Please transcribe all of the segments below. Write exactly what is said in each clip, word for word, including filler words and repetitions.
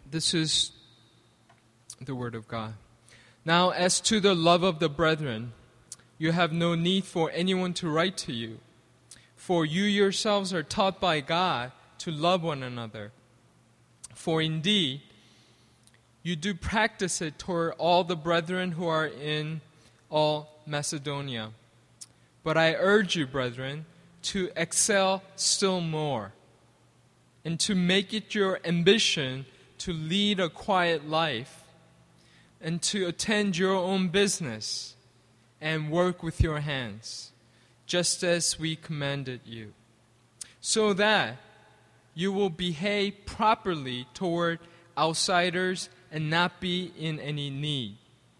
This is the word of God. Now, as to the love of the brethren, you have no need for anyone to write to you, for you yourselves are taught by God to love one another. For indeed, you do practice it toward all the brethren who are in all Macedonia. But I urge you, brethren, to excel still more, and to make it your ambition to lead a quiet life, and to attend your own business, and work with your hands, just as we commanded you, so that you will behave properly toward outsiders and not be in any need.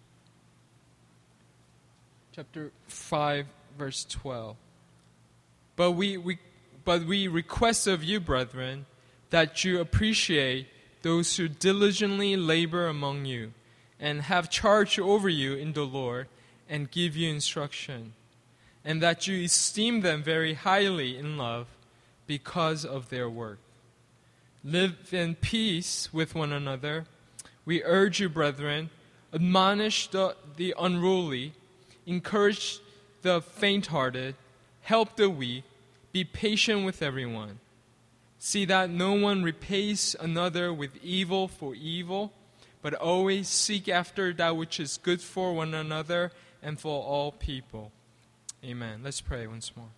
Chapter five, verse twelve. But we, we, but we request of you, brethren, that you appreciate those who diligently labor among you and have charge over you in the Lord and give you instruction, and that you esteem them very highly in love because of their work. Live in peace with one another. We urge you, brethren, admonish the, the unruly, encourage the faint-hearted, help the weak, be patient with everyone. See that no one repays another with evil for evil, but always seek after that which is good for one another and for all people. Amen. Let's pray once more.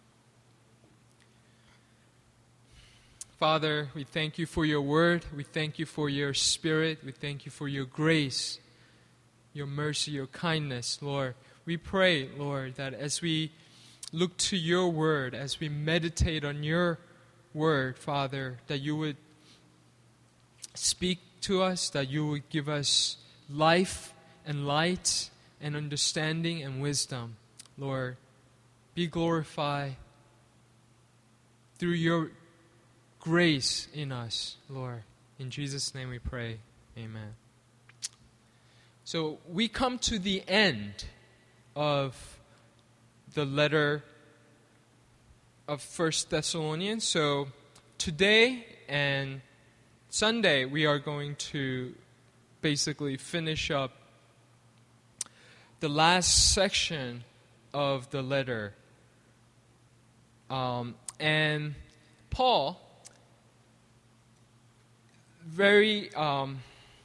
Father, we thank you for your word. We thank you for your spirit. We thank you for your grace, your mercy, your kindness, Lord. We pray, Lord, that as we look to your word, as we meditate on your word, Father, that you would speak to us, that you would give us life and light and understanding and wisdom. Lord, be glorified through your grace in us, Lord. In Jesus' name we pray. Amen. So we come to the end of the letter of First Thessalonians. So today and Sunday we are going to basically finish up the last section of the letter. Um, and Paul, very um,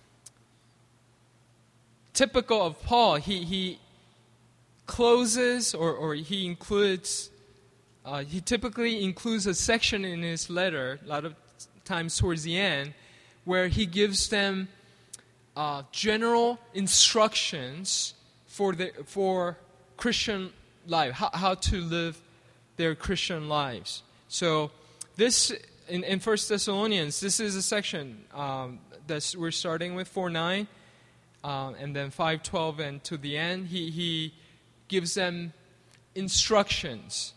typical of Paul, he he closes or, or he includes, uh, he typically includes a section in his letter, a lot of times towards the end, where he gives them uh, general instructions for the for Christian life, how, how to live their Christian lives. So this, in, in First Thessalonians, this is a section um, that we're starting with, four nine, uh, and then five twelve, and to the end, he he gives them instructions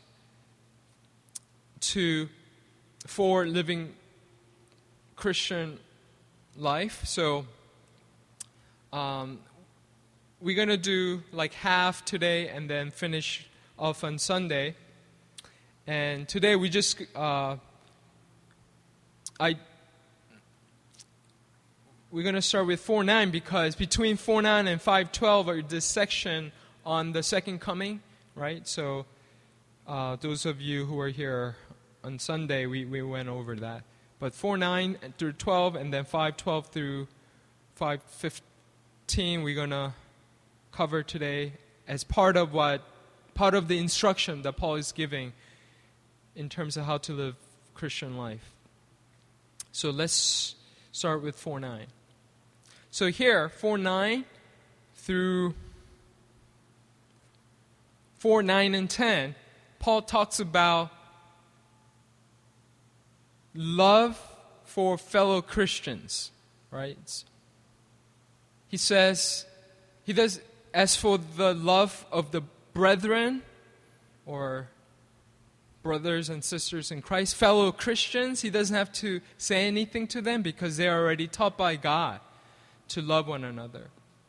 to for living Christian life. So um, we're going to do like half today and then finish off on Sunday. And today we just, uh, I, we're going to start with four nine because between four nine and five twelve are this section on the second coming, right? So uh, those of you who were here on Sunday, we, we went over that. But four nine through twelve and then five twelve through five fifteen we're going to cover today as part of what, part of the instruction that Paul is giving in terms of how to live Christian life. So let's start with four nine. So here, four nine through four nine and ten, Paul talks about love for fellow Christians, right? He says, he does, as for the love of the brethren, or brothers and sisters in Christ, fellow Christians, he doesn't have to say anything to them because they are already taught by God to love one another.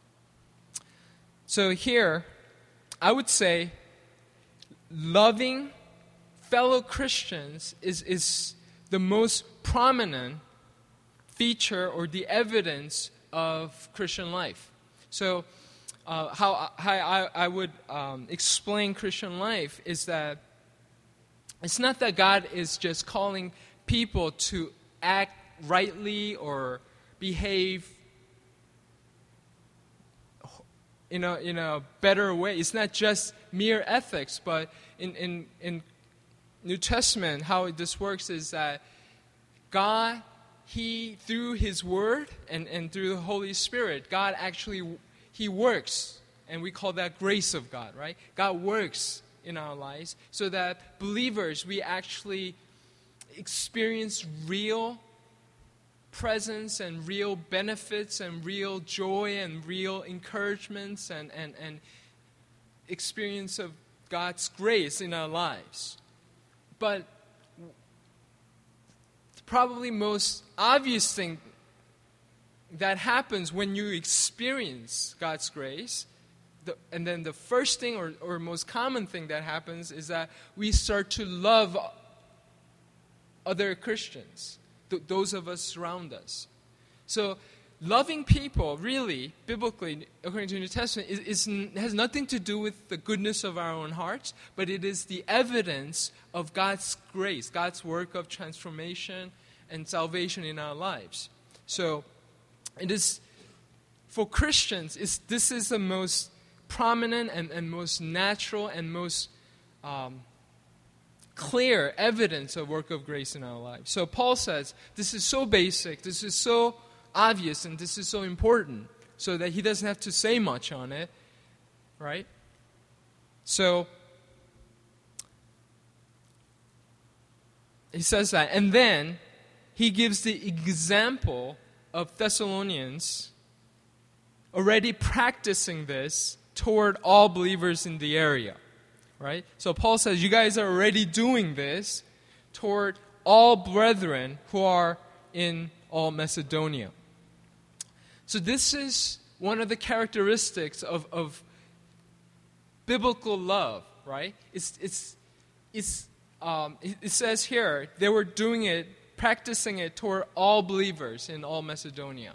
So here, I would say, loving fellow Christians is, is the most prominent feature or the evidence of Christian life. So uh, how, how I, I would um, explain Christian life is that it's not that God is just calling people to act rightly or behave in a, in a better way. It's not just mere ethics, but in, in, in New Testament, how this works is that God, He, through His Word and, and through the Holy Spirit, God actually, He works, and we call that grace of God, right? God works in our lives so that believers, we actually experience real presence and real benefits and real joy and real encouragements and, and, and experience of God's grace in our lives. But probably most obvious thing that happens when you experience God's grace, the, and then the first thing or, or most common thing that happens is that we start to love other Christians, th- those of us around us. So loving people, really, biblically, according to the New Testament, is, is, has nothing to do with the goodness of our own hearts, but it is the evidence of God's grace, God's work of transformation and salvation in our lives. So it is, for Christians, it's, this is the most prominent and, and most natural and most um, clear evidence of work of grace in our lives. So Paul says, this is so basic, this is so obvious, and this is so important, so that he doesn't have to say much on it, right? So he says that, and then he gives the example of Thessalonians already practicing this toward all believers in the area, right? So Paul says, you guys are already doing this toward all brethren who are in all Macedonia. So this is one of the characteristics of, of biblical love, right? It's, it's, it's, um, it, it says here, they were doing it, practicing it toward all believers in all Macedonia.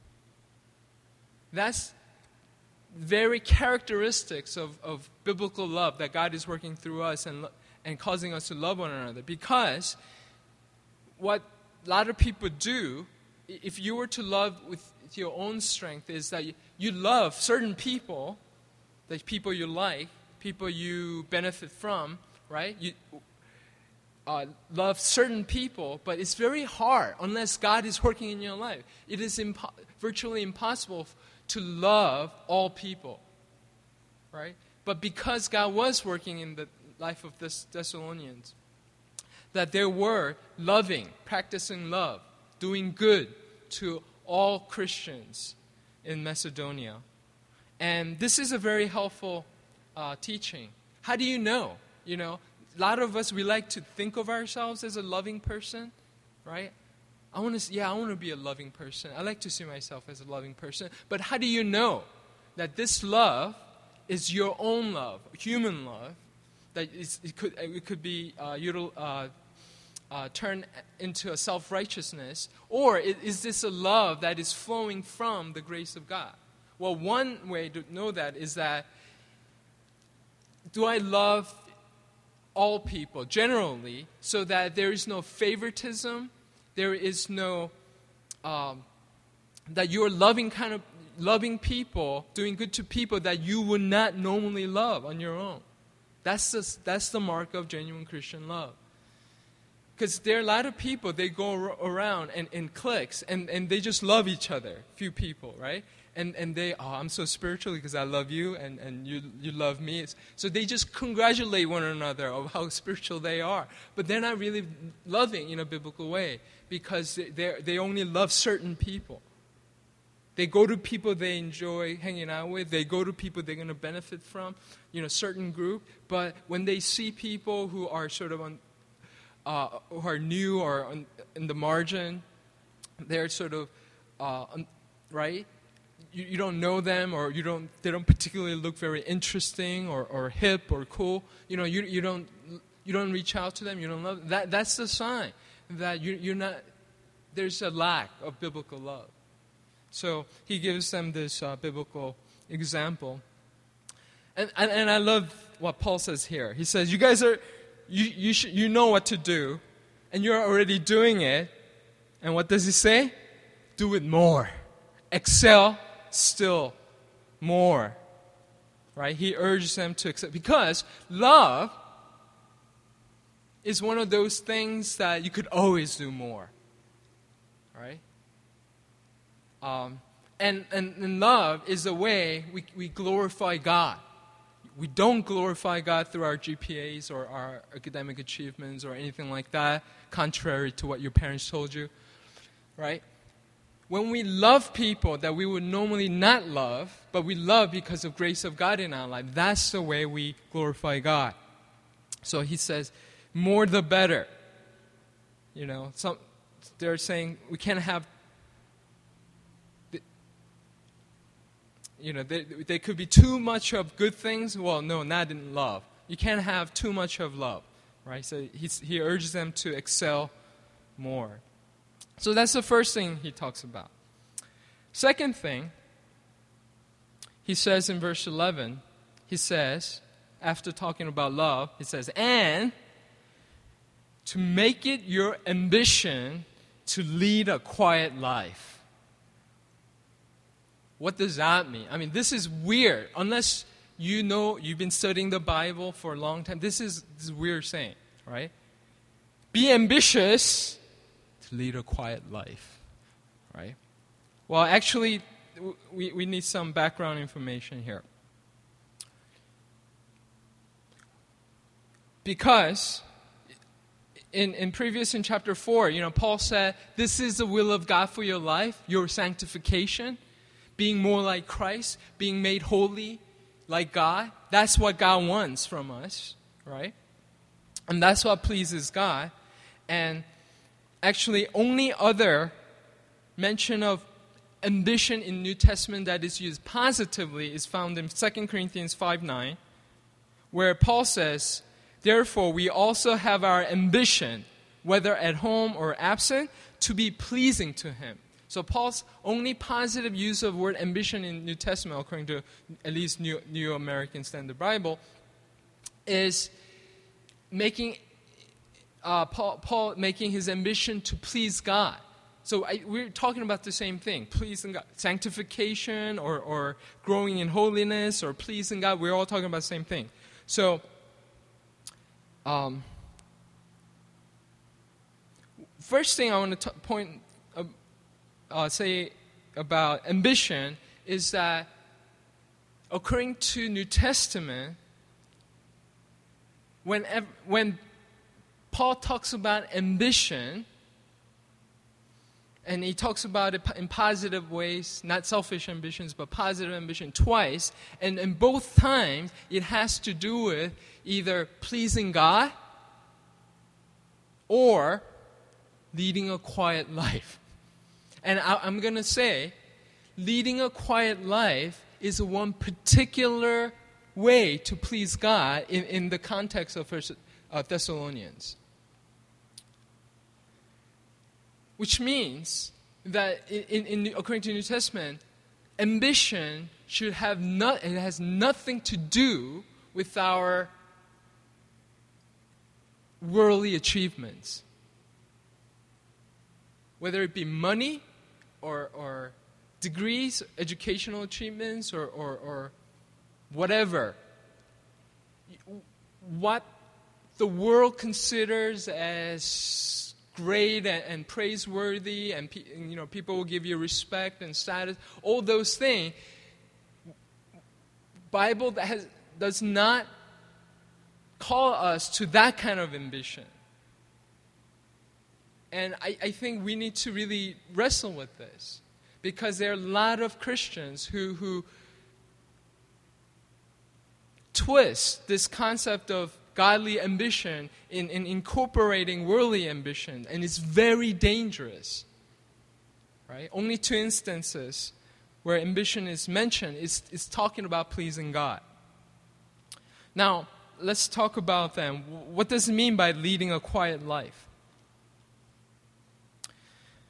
That's very characteristics of, of biblical love, that God is working through us and, and causing us to love one another. Because what a lot of people do, if you were to love with your own strength, is that you, you love certain people, the people you like, people you benefit from, right? You uh, love certain people, but it's very hard unless God is working in your life. It is impo- virtually impossible to love all people, right? But because God was working in the life of the Thessalonians, that they were loving, practicing love, doing good to all Christians in Macedonia. And this is a very helpful uh, teaching. How do you know? You know, a lot of us, we like to think of ourselves as a loving person, right? I want to, yeah, I want to be a loving person. I like to see myself as a loving person. But how do you know that this love is your own love, human love, that it's, it could it could be uh, util, uh, uh, turned into a self-righteousness, or is this a love that is flowing from the grace of God? Well, one way to know that is that, do I love all people generally, so that there is no favoritism? There is no, um, that you're loving kind of, loving people, doing good to people that you would not normally love on your own. That's the, that's the mark of genuine Christian love. Because there are a lot of people, they go around and in cliques, and, and they just love each other, few people, right? And and they, oh, I'm so spiritual because I love you, and, and you you love me. So they just congratulate one another of how spiritual they are. But they're not really loving in a biblical way, because they they only love certain people. They go to people they enjoy hanging out with. They go to people they're going to benefit from, you know, certain group. But when they see people who are sort of on, uh, who are new or on, in the margin, they're sort of, uh, on, right? You, you don't know them, or you don't. They don't particularly look very interesting or, or hip or cool. You know, you you don't you don't reach out to them. You don't love them. That that's the sign that you you're not there's a lack of biblical love. So he gives them this uh, biblical example. And, and and I love what Paul says here. He says, you guys are, you you should, you know what to do, and you're already doing it. And what does he say? Do it more. Excel still more. Right? He urges them to accept. Because love is one of those things that you could always do more. Right? Um, and, and, and love is the way we, we glorify God. We don't glorify God through our G P As or our academic achievements or anything like that, contrary to what your parents told you. Right? When we love people that we would normally not love, but we love because of grace of God in our life, that's the way we glorify God. So he says, more the better. You know, some they're saying we can't have, you know, there, there could be too much of good things. Well, no, not in love. You can't have too much of love, right? So he's, he urges them to excel more. So that's the first thing he talks about. Second thing, he says in verse eleven, he says, after talking about love, he says, and to make it your ambition to lead a quiet life. What does that mean? I mean, this is weird. Unless you know, you've been studying the Bible for a long time, this is, this is weird saying, right? Be ambitious to lead a quiet life, right? Well, actually, we, we need some background information here. Because in, in previous, in chapter four, you know, Paul said, this is the will of God for your life, your sanctification, being more like Christ, being made holy like God. That's what God wants from us, right? And that's what pleases God. And actually, only other mention of ambition in New Testament that is used positively is found in Second Corinthians five nine, where Paul says, therefore, we also have our ambition, whether at home or absent, to be pleasing to him. So Paul's only positive use of the word ambition in New Testament, according to at least New, New American Standard Bible, is making Uh, Paul, Paul making his ambition to please God. So I, we're talking about the same thing, pleasing God. Sanctification or, or growing in holiness or pleasing God, we're all talking about the same thing. So, um, first thing I want to t- point, uh, uh, say about ambition is that according to New Testament, when when Paul talks about ambition, and he talks about it in positive ways, not selfish ambitions, but positive ambition twice. And in both times, it has to do with either pleasing God or leading a quiet life. And I, I'm going to say, leading a quiet life is one particular way to please God in, in the context of First uh, Thessalonians. Which means that in, in, according to the New Testament, ambition should have not, it has nothing to do with our worldly achievements. Whether it be money or, or degrees, educational achievements, or, or, or whatever. What the world considers as great and, and praiseworthy, and you know, people will give you respect and status, all those things, Bible that has, does not call us to that kind of ambition. And I, I think we need to really wrestle with this, because there are a lot of Christians who, who twist this concept of godly ambition in, in incorporating worldly ambition, and it's very dangerous. Right? Only two instances where ambition is mentioned is, is talking about pleasing God. Now, let's talk about them. What does it mean by leading a quiet life?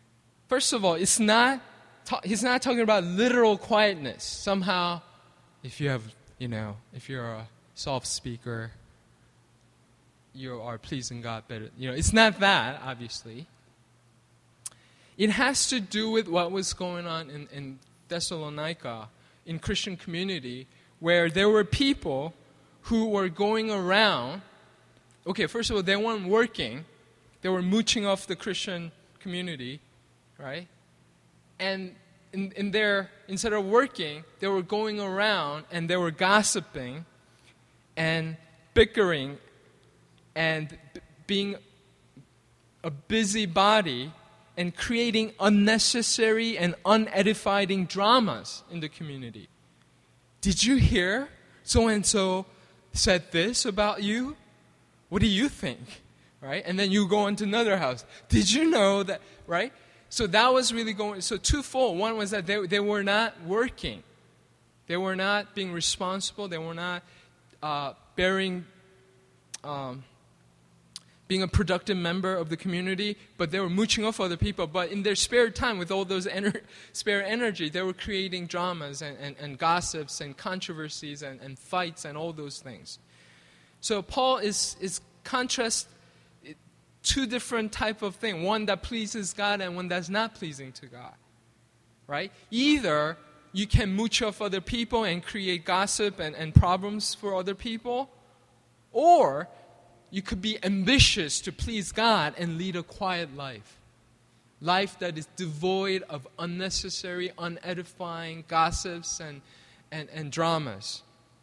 first of all, it's not, ta- he's not talking about literal quietness. Somehow, if you have, you know, if you're a soft speaker, you are pleasing God better. You know, it's not that, obviously. It has to do with what was going on in, in Thessalonica, in Christian community, where there were people who were going around. Okay, first of all, they weren't working. They were mooching off the Christian community, right? And in, in their, instead of working, they were going around and they were gossiping and bickering and b- being a busybody and creating unnecessary and unedifying dramas in the community. Did you hear so-and-so said this about you? What do you think? Right? And then you go into another house. Did you know that, right? So that was really going, so twofold. One was that they, they were not working. They were not being responsible. They were not uh, bearing, um, being a productive member of the community, but they were mooching off other people. But in their spare time, with all those ener- spare energy, they were creating dramas and, and, and gossips and controversies and, and fights and all those things. So Paul is, is contrast two different type of thing, one that pleases God and one that's not pleasing to God, right? Either you can mooch off other people and create gossip and, and problems for other people, or you could be ambitious to please God and lead a quiet life. Life that is devoid of unnecessary, unedifying gossips and, and, and dramas.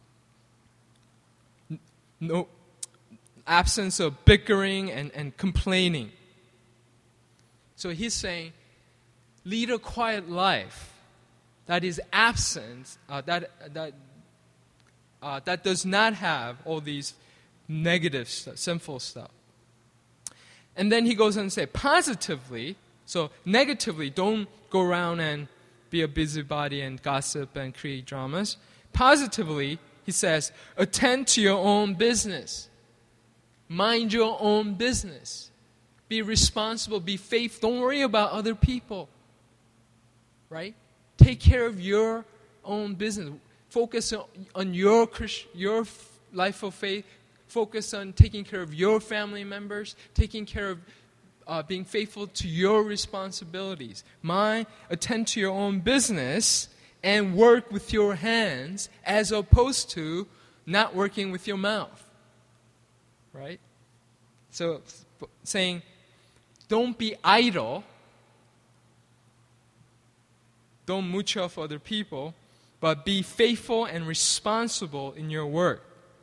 No absence of bickering and, and complaining. So he's saying, lead a quiet life that is absent, uh, that, that, uh, that does not have all these negative stuff, sinful stuff. And then he goes on to say, positively, so negatively, don't go around and be a busybody and gossip and create dramas. Positively, he says, attend to your own business. Mind your own business. Be responsible, be faithful. Don't worry about other people. Right? Take care of your own business. Focus on, on your, your life of faith. Focus on taking care of your family members, taking care of uh, being faithful to your responsibilities. Mind, attend to your own business and work with your hands as opposed to not working with your mouth. Right? So, saying, don't be idle. Don't mooch off other people, but be faithful and responsible in your work.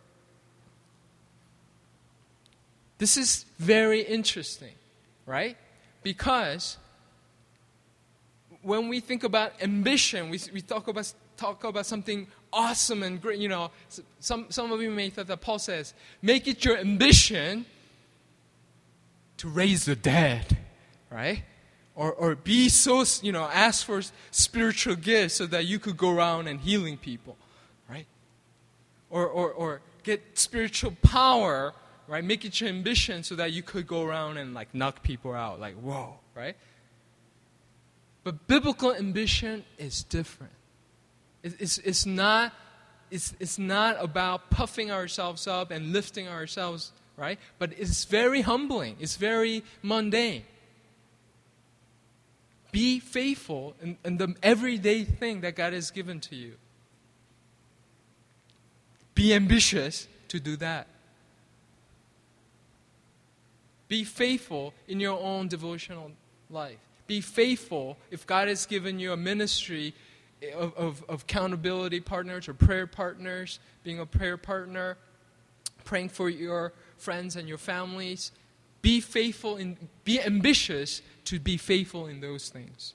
This is very interesting, right? Because when we think about ambition, we, we talk about talk about something awesome and great. You know, some some of you may think that Paul says, make it your ambition to raise the dead, right? Or or be so, you know, ask for spiritual gifts so that you could go around and healing people, right? Or or or get spiritual power. Right, make it your ambition so that you could go around and like knock people out, like whoa, right? But biblical ambition is different. It, it's it's not it's it's not about puffing ourselves up and lifting ourselves, right? But it's very humbling. It's very mundane. Be faithful in, in the everyday thing that God has given to you. Be ambitious to do that. Be faithful in your own devotional life. Be faithful if God has given you a ministry of, of, of accountability partners or prayer partners, being a prayer partner, praying for your friends and your families. Be faithful in, be ambitious to be faithful in those things.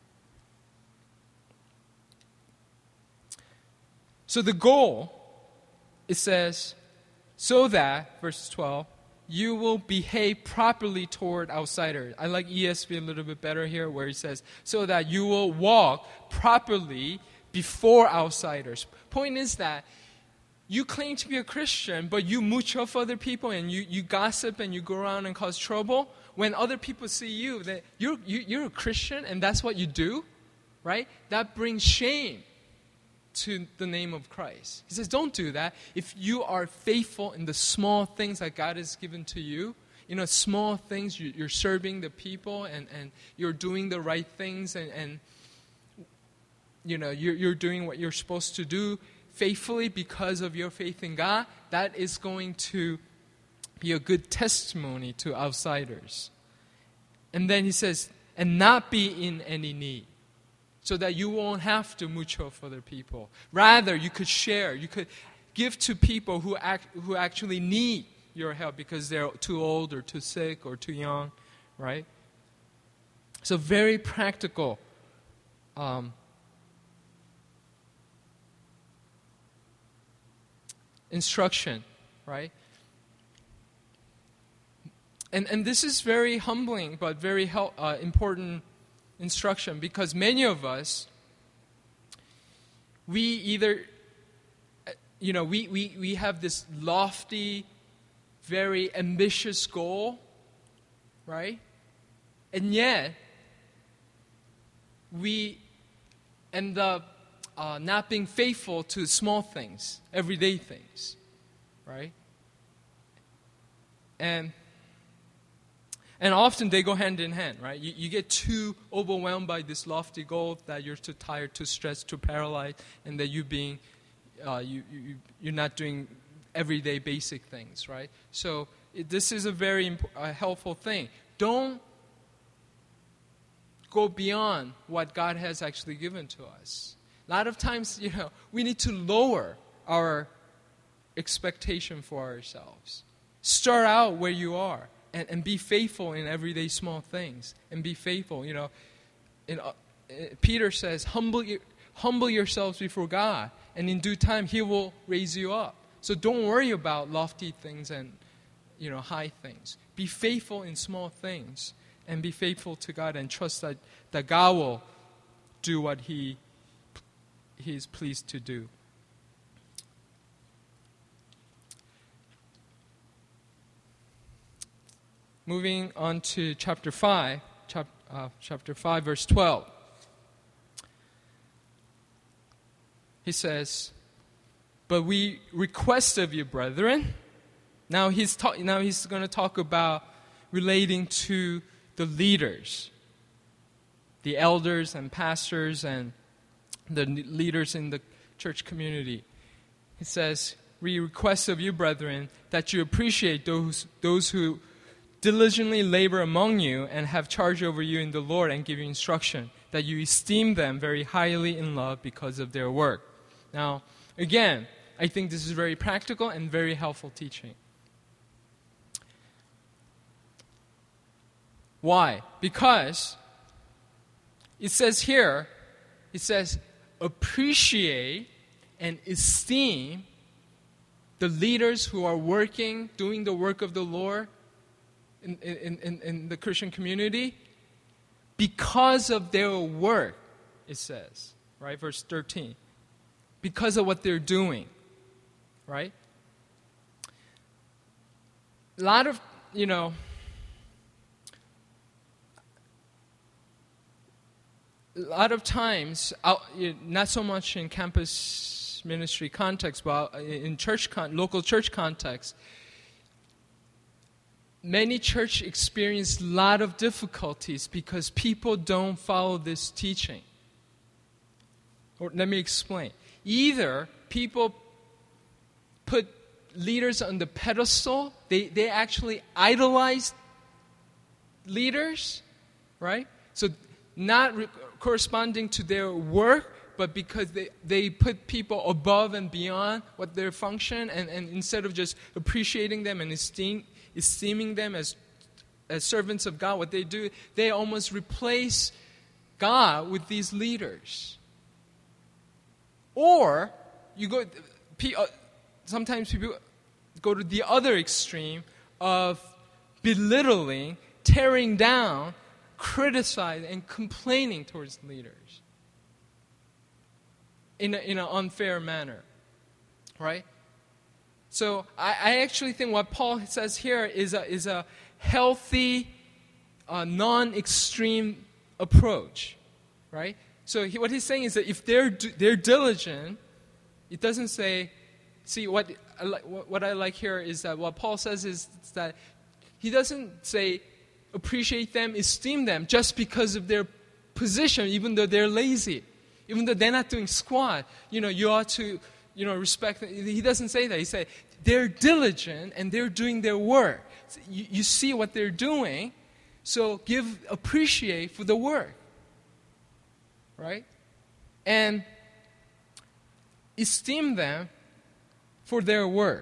So the goal, it says, so that, verse twelve, you will behave properly toward outsiders. I like E S V a little bit better here where it says, so that you will walk properly before outsiders. Point is that you claim to be a Christian, but you mooch off other people and you, you gossip and you go around and cause trouble. when other people see you, that you're, you, you're a Christian and that's what you do, right? That brings shame to the name of Christ. He says, don't do that. If you are faithful in the small things that God has given to you, you know, small things, you, you're serving the people and, and you're doing the right things and, and you know, you're, you're doing what you're supposed to do faithfully because of your faith in God, that is going to be a good testimony to outsiders. And then he says, and not be in any need, so that you won't have to mucho for other people. Rather, you could share, you could give to people who act, who actually need your help because they're too old or too sick or too young, right? So very practical um, instruction, right? And and this is very humbling but very hel- uh, important instruction, because many of us, we either, you know, we, we, we have this lofty, very ambitious goal, right? And yet, we end up uh, not being faithful to small things, everyday things, right? And And often they go hand in hand, right? You, you get too overwhelmed by this lofty goal that you're too tired, too stressed, too paralyzed, and that you being, uh, you, you you're not doing everyday basic things, right? So it, this is a very imp- uh, helpful thing. Don't go beyond what God has actually given to us. A lot of times, you know, we need to lower our expectation for ourselves. Start out where you are. And, and be faithful in everyday small things. And be faithful, you know. In, uh, Peter says, humble, your, humble yourselves before God. And in due time, He will raise you up. So don't worry about lofty things and, you know, high things. Be faithful in small things. And be faithful to God and trust that, that God will do what He, he is pleased to do. Moving on to chapter five, chap, uh, chapter five, verse twelve. He says, "But we request of you, brethren." Now he's ta- now he's going to talk about relating to the leaders, the elders and pastors and the leaders in the church community. He says, "We request of you, brethren, that you appreciate those those who diligently labor among you and have charge over you in the Lord and give you instruction, that you esteem them very highly in love because of their work." Now, again, I think this is very practical and very helpful teaching. Why? Because it says here, it says, appreciate and esteem the leaders who are working, doing the work of the Lord, In, in, in, in the Christian community, because of their work, it says, right? Verse thirteen. Because of what they're doing, right? A lot of, you know, a lot of times, out, not so much in campus ministry context, but in church, con- local church context, many church experience a lot of difficulties because people don't follow this teaching. Or let me explain. Either people put leaders on the pedestal, they, they actually idolize leaders, right? So not re- corresponding to their work, but because they, they put people above and beyond what their function, and, and instead of just appreciating them and esteem, esteeming them as, as servants of God, what they do, they almost replace God with these leaders. Or you go, sometimes people go to the other extreme of belittling, tearing down, criticizing, and complaining towards leaders in a, in an unfair manner, right? So I, I actually think what Paul says here is a, is a healthy a non-extreme approach, right? So he, what he's saying is that if they're they're diligent, it doesn't say. See what I like, what I like here is that what Paul says is that he doesn't say appreciate them, esteem them just because of their position, even though they're lazy, even though they're not doing squat. You know, you ought to, you know, respect them. He doesn't say that. He said they're diligent and they're doing their work. You, you see what they're doing, so give appreciate for the work, right? And esteem them for their work,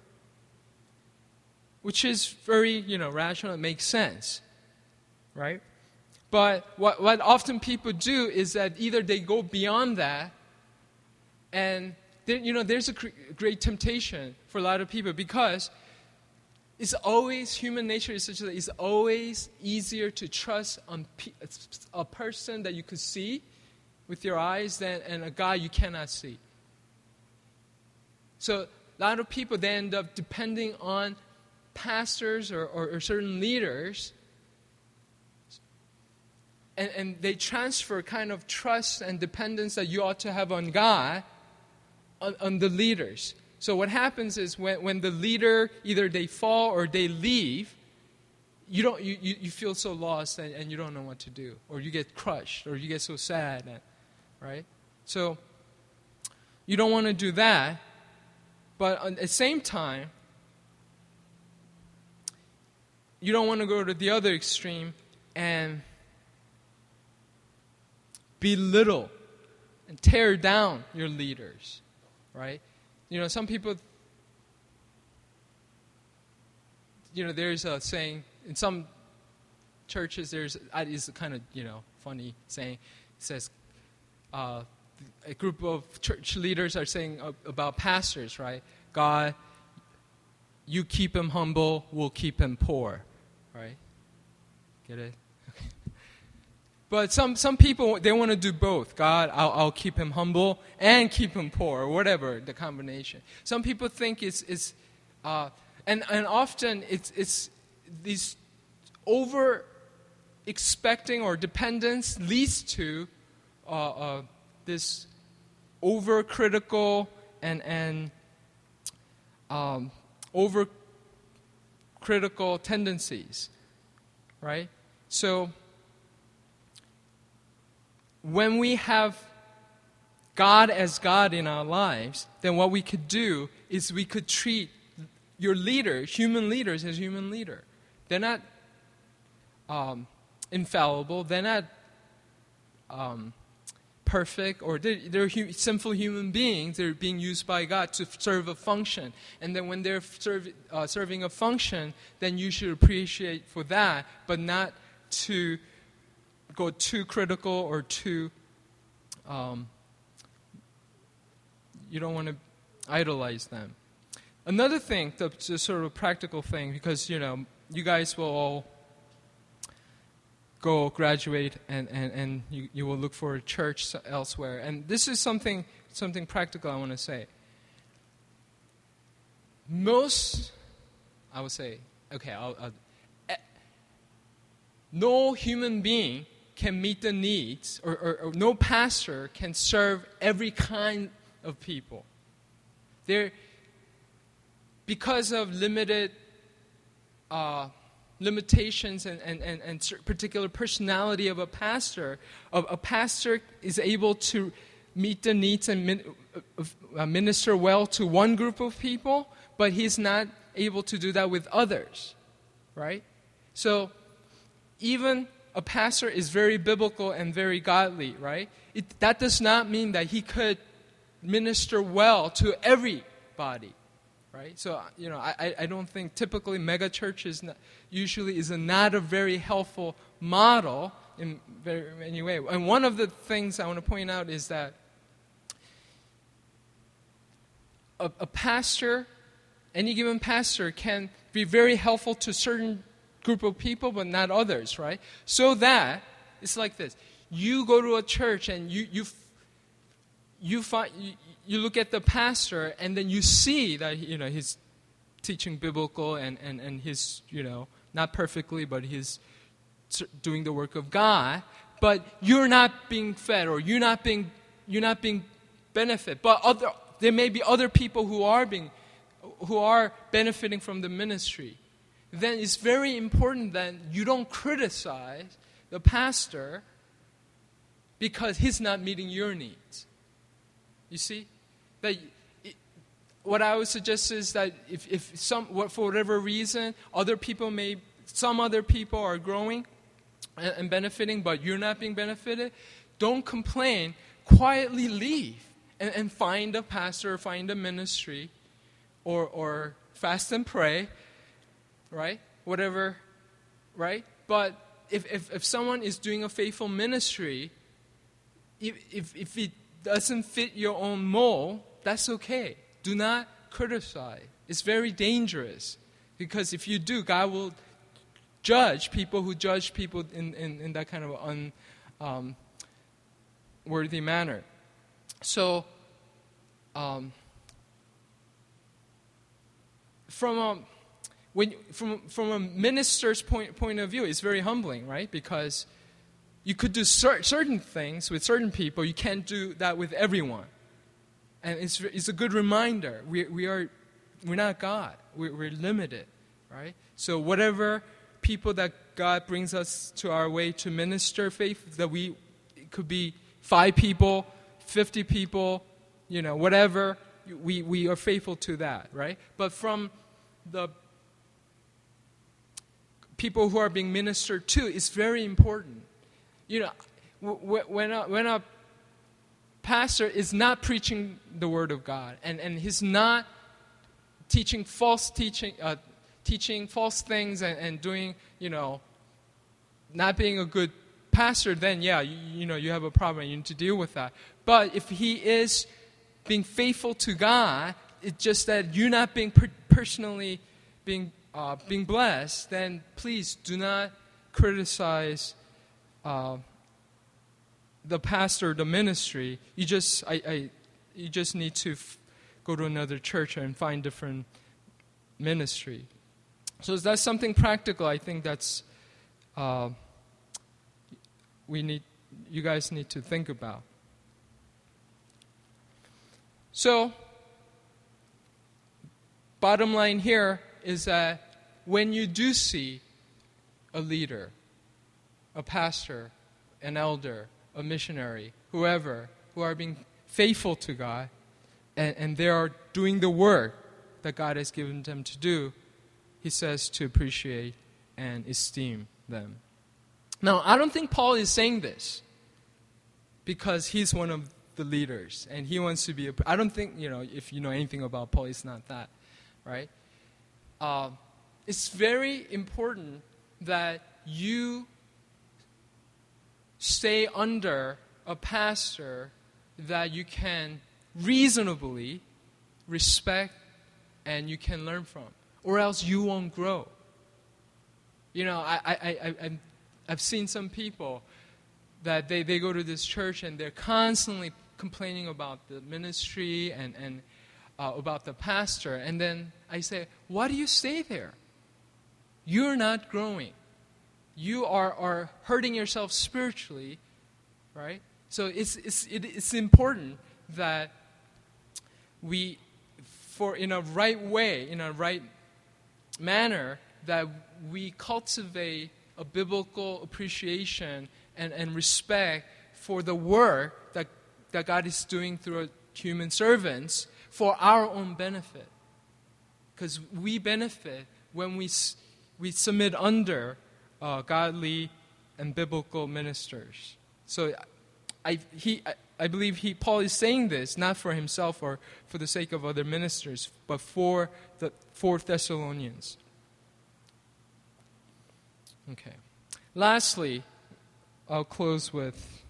which is very, you know, rational. It makes sense, right? But what what often people do is that either they go beyond that, and there, you know, there's a cr- great temptation for a lot of people because it's always human nature is such that it's always easier to trust on pe- a person that you could see with your eyes than and a guy you cannot see. So a lot of people, they end up depending on pastors or, or, or certain leaders, and, and they transfer kind of trust and dependence that you ought to have on God on, on the leaders. So what happens is when, when the leader, either they fall or they leave, you don't you, you, you feel so lost and, and you don't know what to do, or you get crushed, or you get so sad, and, right? So you don't want to do that. But at the same time, you don't want to go to the other extreme and belittle and tear down your leaders, right? You know, some people, you know, there's a saying, in some churches, there's, it is a kind of, you know, funny saying. It says, uh, a group of church leaders are saying about pastors, right? God, you keep him humble, we'll keep him poor, right? Get it? Okay. But some, some people, they want to do both. God, I'll, I'll keep him humble and keep him poor, or whatever the combination. Some people think it's, it's uh, and, and often it's, it's these over expecting or dependence leads to uh, uh, this overcritical and and um, overcritical tendencies, right? So when we have God as God in our lives, then what we could do is we could treat your leaders, human leaders, as human leader. They're not um, infallible. They're not um, perfect, or they're, they're hu- sinful human beings. They're being used by God to serve a function. And then when they're serve, uh, serving a function, then you should appreciate for that, but not to go too critical or too, um, you don't want to idolize them. Another thing, the, the sort of practical thing, because, you know, you guys will all go graduate and, and, and you, you will look for a church elsewhere. And this is something something practical I want to say. Most, I would say, okay, I'll, I'll, eh, no human being can meet the needs, or, or, or no pastor can serve every kind of people. There, because of limited uh, limitations and, and, and, and particular personality of a pastor, a, a pastor is able to meet the needs and min, uh, minister well to one group of people, but he's not able to do that with others, right? So even a pastor is very biblical and very godly, right? It, that does not mean that he could minister well to everybody. Right, so you know, I, I don't think typically mega churches not, usually is a, not a very helpful model in very many ways. And one of the things I want to point out is that a, a pastor, any given pastor, can be very helpful to a certain group of people, but not others. Right, so that it's like this: you go to a church and you you you find. You, You look at the pastor, and then you see that, you know, he's teaching biblical, and, and, and he's, you know, not perfectly, but he's doing the work of God, but you're not being fed or you're not being you're not being benefit. But other there may be other people who are being who are benefiting from the ministry. Then it's very important that you don't criticize the pastor because he's not meeting your needs. You see? That it, what I would suggest is that if, if some, for whatever reason, other people may, some other people are growing and, and benefiting, but you're not being benefited, don't complain. Quietly leave and, and find a pastor or find a ministry or, or fast and pray, right? Whatever, right? But if, if, if someone is doing a faithful ministry, if, if, if it doesn't fit your own mold, that's okay. Do not criticize. It's very dangerous. Because if you do, God will judge people who judge people in, in, in that kind of un, um, worthy manner. So, um, from a when from from a minister's point point of view, it's very humbling, right? Because you could do cer- certain things with certain people, you can't do that with everyone, and it's it's a good reminder. We we are we're not God. We're, we're limited, right? So whatever people that God brings us to our way to minister faith, that we it could be five people, fifty people, you know, whatever, we, we are faithful to that, right? But from the people who are being ministered to, it's very important. You know, w- when, a, when a pastor is not preaching the Word of God, and, and he's not teaching false teaching, uh, teaching false things and, and doing, you know, not being a good pastor, then yeah, you, you know, you have a problem. You need to deal with that. But if he is being faithful to God, it's just that you're not being per- personally being uh, being blessed, then please do not criticize uh, the pastor, the ministry. You just, I, I you just need to f- go to another church and find different ministry. So that's something practical. I think that's. Uh, we need, you guys need to think about. So, bottom line here is that when you do see a leader, a pastor, an elder, a missionary, whoever, who are being faithful to God, and, and they are doing the work that God has given them to do, he says to appreciate and esteem them. Now, I don't think Paul is saying this because he's one of the leaders and he wants to be a... I don't think, you know, if you know anything about Paul, it's not that, right? Uh, it's very important that you stay under a pastor that you can reasonably respect and you can learn from, or else you won't grow. You know, I, I, I, I'm... I've seen some people that they, they go to this church and they're constantly complaining about the ministry and, and uh, about the pastor. And then I say, why do you stay there? You're not growing. You are, are hurting yourself spiritually, right? So it's, it's, it, it's important that we, for in a right way, in a right manner, that we cultivate a biblical appreciation and, and respect for the work that, that God is doing through human servants for our own benefit. Because we benefit when we, we submit under uh, godly and biblical ministers. So I, he, I, I believe he, Paul is saying this not for himself or for the sake of other ministers, but for the for Thessalonians. Okay. Lastly, I'll close with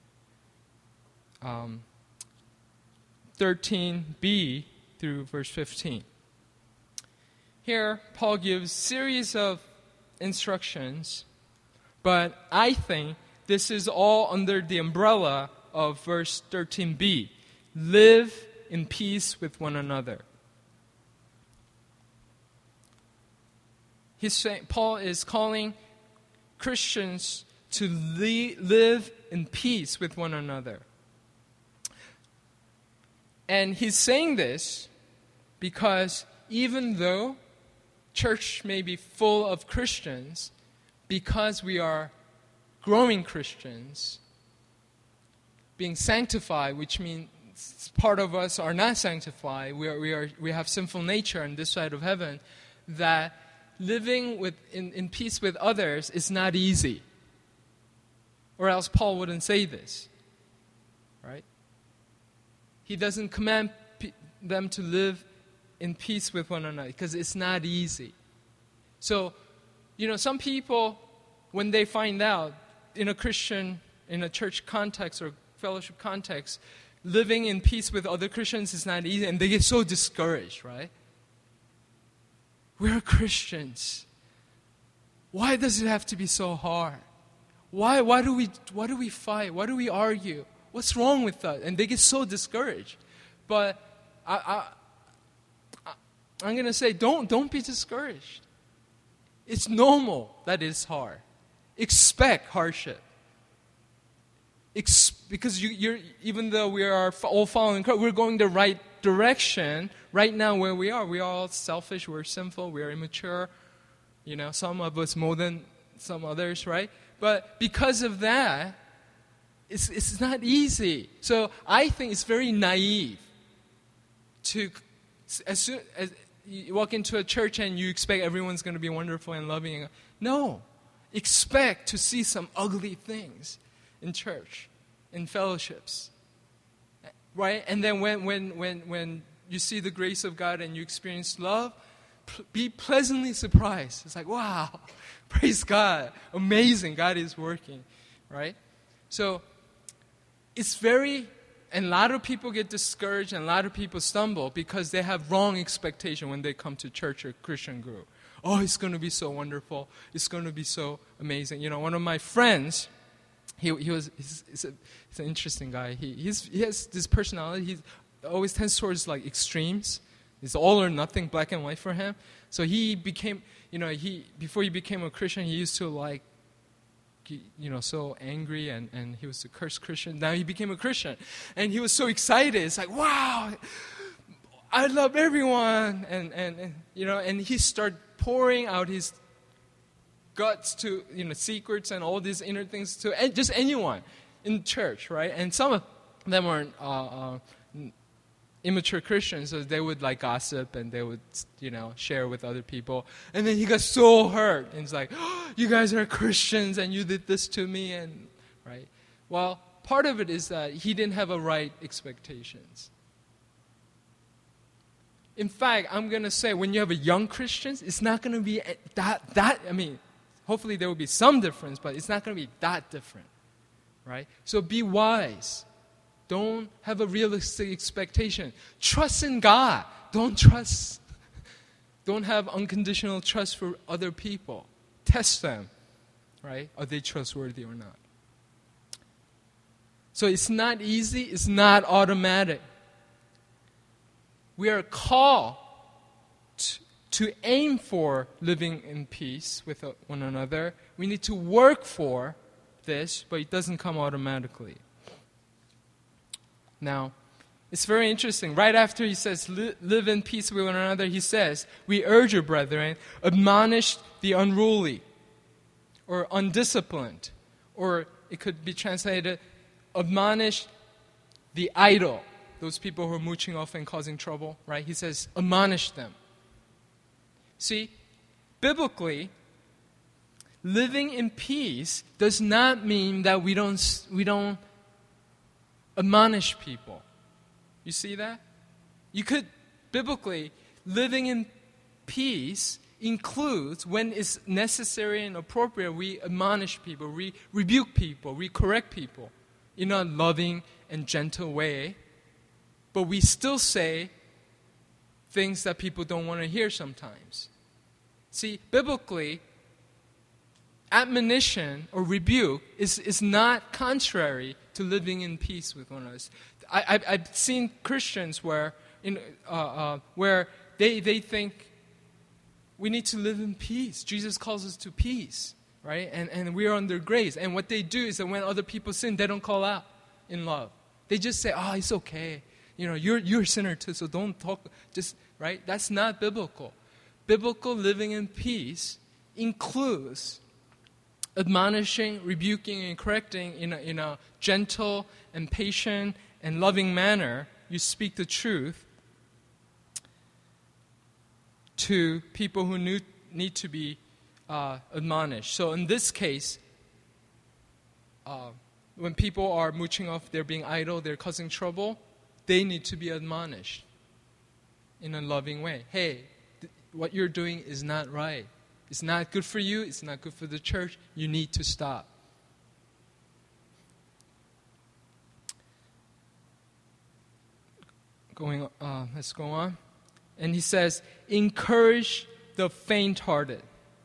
um, thirteen b through verse fifteen. Here, Paul gives series of instructions, but I think this is all under the umbrella of verse thirteen b. Live in peace with one another. He's saying, Paul is calling Christians to li- live in peace with one another. And he's saying this because even though church may be full of Christians, because we are growing Christians, being sanctified, which means part of us are not sanctified, we are, we are we have sinful nature on this side of heaven, that living with in, in peace with others is not easy. Or else Paul wouldn't say this, right? He doesn't command pe- them to live in peace with one another because it's not easy. So, you know, some people, when they find out in a Christian, in a church context or fellowship context, living in peace with other Christians is not easy, and they get so discouraged, right? We're Christians. Why does it have to be so hard? Why, why do we, why do we fight? Why do we argue? What's wrong with us? And they get so discouraged. But I, I, I, I'm going to say, don't, don't be discouraged. It's normal that it's hard. Expect hardship. Ex- because you, you're, even though we are all following Christ, we're going the right direction right now where we are. We are all selfish, we're sinful, we're immature. You know, some of us more than some others, right? But because of that, it's, it's not easy. So I think it's very naive to, as soon as you walk into a church and you expect everyone's going to be wonderful and loving. No. Expect to see some ugly things in church, in fellowships. Right? And then when, when, when, when you see the grace of God and you experience love, p- be pleasantly surprised. It's like, wow, praise God. Amazing. God is working. Right? So it's very, and a lot of people get discouraged and a lot of people stumble because they have wrong expectation when they come to church or Christian group. Oh, it's going to be so wonderful. It's going to be so amazing. You know, one of my friends, he he was he's, he's, a, he's an interesting guy. He he's, he has this personality. He always tends towards like extremes. It's all or nothing, black and white for him. So he became, you know, he before he became a Christian, he used to like, you know, so angry and, and he was a cursed Christian. Now he became a Christian. And he was so excited. It's like, wow, I love everyone. And, and, and you know, and he started pouring out his guts to, you know, secrets and all these inner things to just anyone in church, right? And some of them were uh, uh, immature Christians, so they would like gossip and they would, you know, share with other people. And then he got so hurt. And it's like, oh, you guys are Christians and you did this to me. And right? Well, part of it is that he didn't have a right expectations. In fact, I'm going to say when you have a young Christians, it's not going to be that, that, I mean, hopefully there will be some difference, but it's not going to be that different. Right? So be wise. Don't have a realistic expectation. Trust in God. Don't trust, don't have unconditional trust for other people. Test them, right? Are they trustworthy or not? So it's not easy. It's not automatic. We are called to, to aim for living in peace with one another. We need to work for this, but it doesn't come automatically. Now, it's very interesting. Right after he says, live in peace with one another, he says, we urge you, brethren, admonish the unruly or undisciplined. Or it could be translated, admonish the idle, those people who are mooching off and causing trouble, right? He says, admonish them. See, biblically, living in peace does not mean that we don't we don't admonish people. You see that? You could, biblically, living in peace includes, when it's necessary and appropriate, we admonish people, we rebuke people, we correct people in a loving and gentle way. But we still say things that people don't want to hear sometimes. See, biblically, admonition or rebuke is, is not contrary to living in peace with one another. I, I, I've seen Christians where, in, uh, uh, where they, they think we need to live in peace. Jesus calls us to peace, right? And, and we are under grace. And what they do is that when other people sin, they don't call out in love. They just say, oh, it's okay. You know, you're, you're a sinner too, so don't talk, just, right? That's not biblical. Biblical living in peace includes admonishing, rebuking, and correcting in a, in a gentle and patient and loving manner. You speak the truth to people who need, need to be uh, admonished. So in this case, uh, when people are mooching off, they're being idle, they're causing trouble, they need to be admonished in a loving way. Hey, th- what you're doing is not right. It's not good for you. It's not good for the church. You need to stop. Going, uh, let's go on. And he says, encourage the faint-hearted.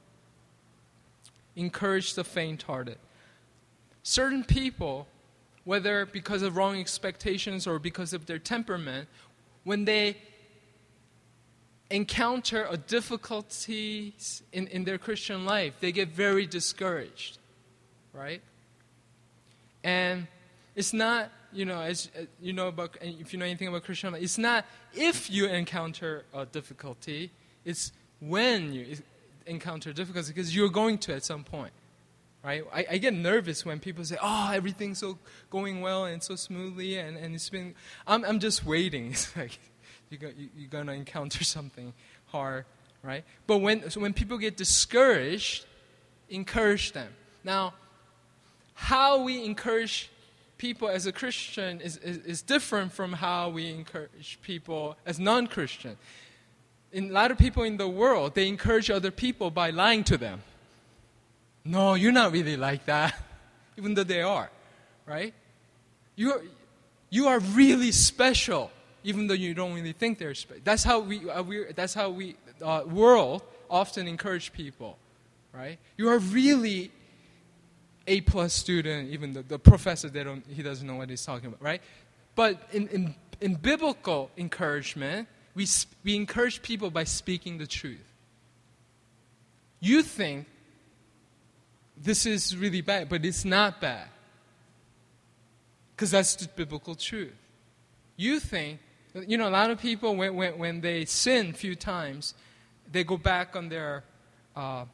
Encourage the faint-hearted. Certain people, whether because of wrong expectations or because of their temperament, when they encounter a difficulties in, in their Christian life, they get very discouraged, right? And it's not, you know, as uh, you know about, if you know anything about Christian life, it's not if you encounter a difficulty, it's when you encounter difficulty, because you're going to at some point, right? I, I get nervous when people say, oh, everything's so going well and so smoothly, and, and it's been, I'm, I'm just waiting. It's like, You're, you're going to encounter something hard, right? But when so when people get discouraged, encourage them. Now, how we encourage people as a Christian is, is, is different from how we encourage people as non-Christian. In a lot of people in the world, they encourage other people by lying to them. No, you're not really like that, even though they are, right? You are, you are really special, even though you don't really think they're special. That's how we, uh, we that's how we, uh, world often encourage people, right? You are really A plus student, even though the professor, they don't, he doesn't know what he's talking about, right? But in, in, in biblical encouragement, we, we encourage people by speaking the truth. You think this is really bad, but it's not bad, because that's the biblical truth. You think, you know, a lot of people, when, when, when they sin a few times, they go back on their uh,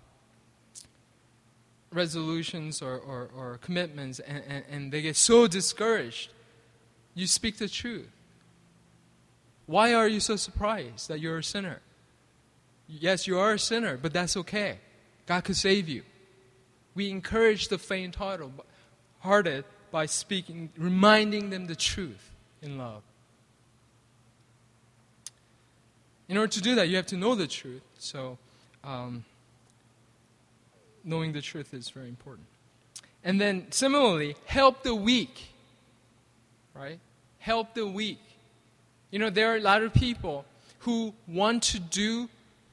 resolutions or, or, or commitments, and, and, and they get so discouraged. You speak the truth. Why are you so surprised that you're a sinner? Yes, you are a sinner, but that's okay. God could save you. We encourage the faint-hearted by speaking, reminding them the truth in love. In order to do that, you have to know the truth. So, um, knowing the truth is very important. And then, similarly, help the weak. Right? Help the weak. You know, there are a lot of people who want to do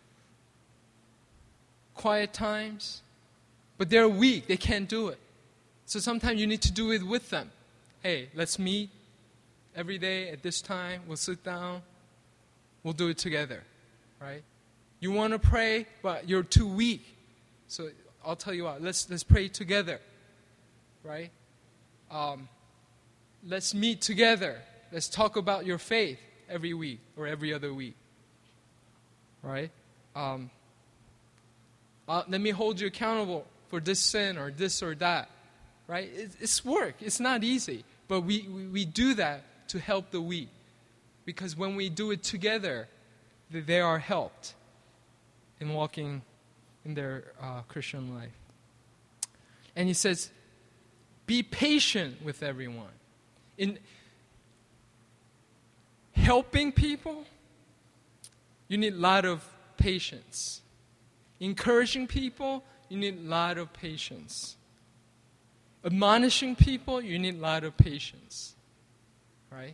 quiet times, but they're weak. They can't do it. So sometimes you need to do it with them. Hey, let's meet every day at this time. We'll sit down. We'll do it together, right? You want to pray, but you're too weak. So I'll tell you what, let's let's pray together, right? Um, let's meet together. Let's talk about your faith every week or every other week, right? Um, uh, let me hold you accountable for this sin or this or that, right? It, it's work. It's not easy, but we, we, we do that to help the weak. Because when we do it together, they are helped in walking in their uh, Christian life. And he says, be patient with everyone. In helping people, you need a lot of patience. Encouraging people, you need a lot of patience. Admonishing people, you need a lot of patience. Right?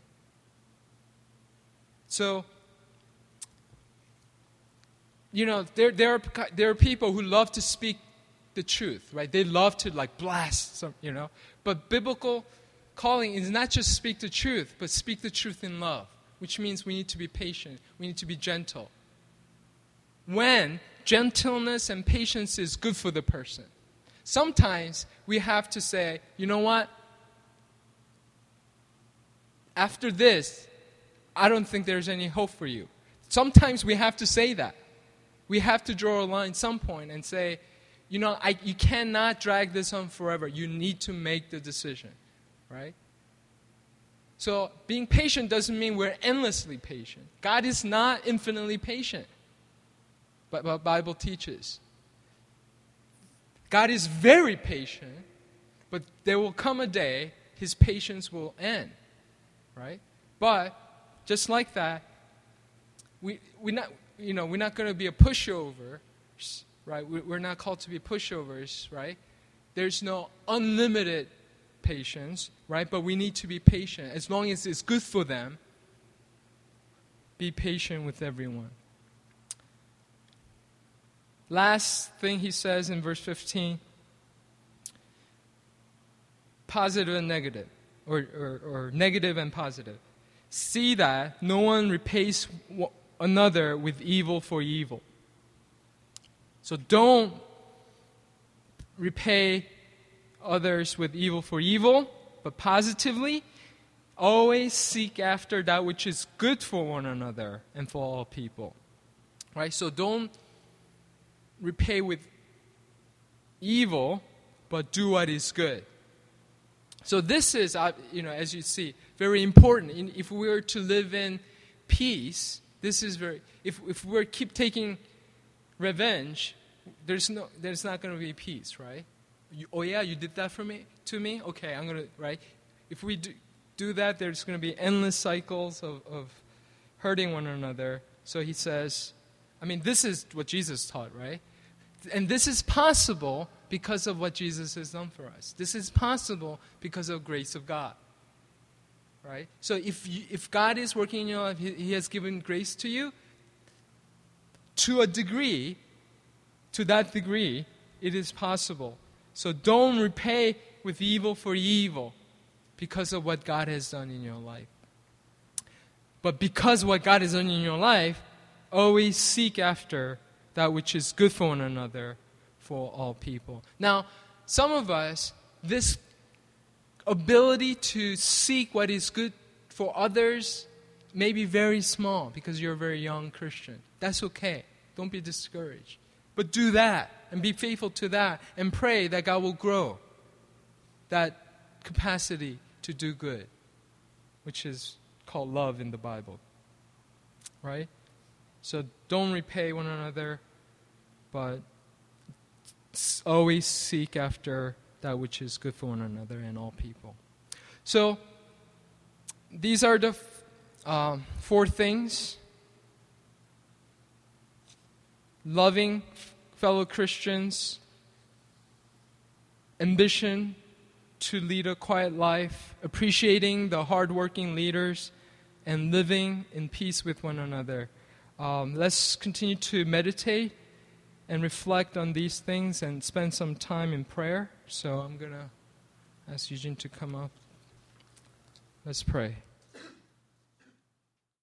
So, you know, there there are there are people who love to speak the truth, right? They love to like blast some, you know. But biblical calling is not just speak the truth, but speak the truth in love, which means we need to be patient. We need to be gentle. When gentleness and patience is good for the person. Sometimes we have to say, you know what? After this, I don't think there's any hope for you. Sometimes we have to say that. We have to draw a line at some point and say, you know, I, you cannot drag this on forever. You need to make the decision, right? So being patient doesn't mean we're endlessly patient. God is not infinitely patient, but the Bible teaches. God is very patient, but there will come a day his patience will end, right? But just like that, we we not you know we're not going to be a pushover, right? We're not called to be pushovers, right? There's no unlimited patience, right? But we need to be patient as long as it's good for them. Be patient with everyone. Last thing he says in verse fifteen, positive and negative, or, or, or negative and positive. See that no one repays another with evil for evil. So don't repay others with evil for evil, but positively, always seek after that which is good for one another and for all people. Right? So don't repay with evil, but do what is good. So this is, you know, as you see, very important. If we were to live in peace, this is very. If if we keep taking revenge, there's no, there's not going to be peace, right? You, oh yeah, you did that for me, to me. Okay, I'm gonna right. If we do, do that, there's going to be endless cycles of, of hurting one another. So he says, I mean, this is what Jesus taught, right? And this is possible because of what Jesus has done for us. This is possible because of the grace of God. Right? So if you, if God is working in your life, he, he has given grace to you, to a degree, to that degree, it is possible. So don't repay with evil for evil because of what God has done in your life. But because what God has done in your life, always seek after that which is good for one another, for all people. Now, some of us, this ability to seek what is good for others may be very small because you're a very young Christian. That's okay. Don't be discouraged. But do that and be faithful to that and pray that God will grow that capacity to do good, which is called love in the Bible. Right? So don't repay one another, but always seek after that which is good for one another and all people. So these are the um, four things. Loving fellow Christians, ambition to lead a quiet life, appreciating the hardworking leaders, and living in peace with one another. Um, let's continue to meditate and reflect on these things and spend some time in prayer. So I'm going to ask Eugene to come up. Let's pray.